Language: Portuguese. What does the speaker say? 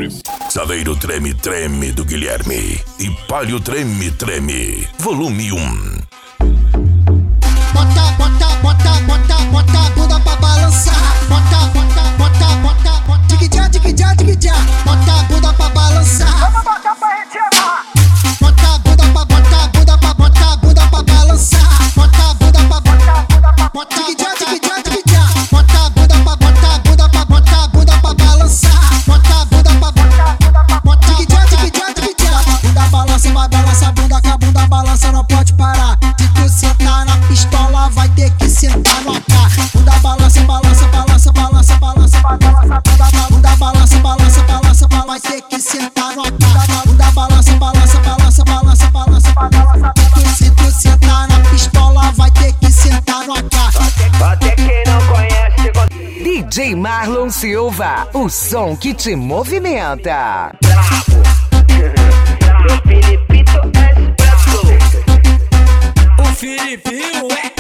Saveiro Treme Treme do Guilherme e Palio Treme Treme, volume 1. Bota, bota, bota, bota, bota a bunda pra balançar. Bota, bota, bota, bota, bota. Dig-já, dig-já, dig-já. Bota a bunda pra balançar. Vamos botar pra retirar. Bota a bunda pra, bota a bunda pra, bota a bunda pra balançar. Bota a bunda pra, bota a bunda pra, bota dig-já, dig-já, dig-já. Bota a bunda pra, bota a bunda pra, bota a bunda pra balançar. Bota a bunda pra, bota a bunda pra, bota dig-já, dig-já, dig-já. Bunda balança, vai balança a bunda, que a bunda balança não pode parar. Se tu sentar na pistola, vai ter que sentar no AK. Bunda balança, balança, balança, balança, balança, balança. Bunda balança, balança, balança, balança, vai ter que sentar no AK. Bunda balança, balança, balança, balança, balança, balança. Se tu sentar na pistola, vai ter que sentar no AK. Até quem não conhece, DJ Marlon Silva, o som que te movimenta. bravo. O Filipito Expresso. O Filipinho é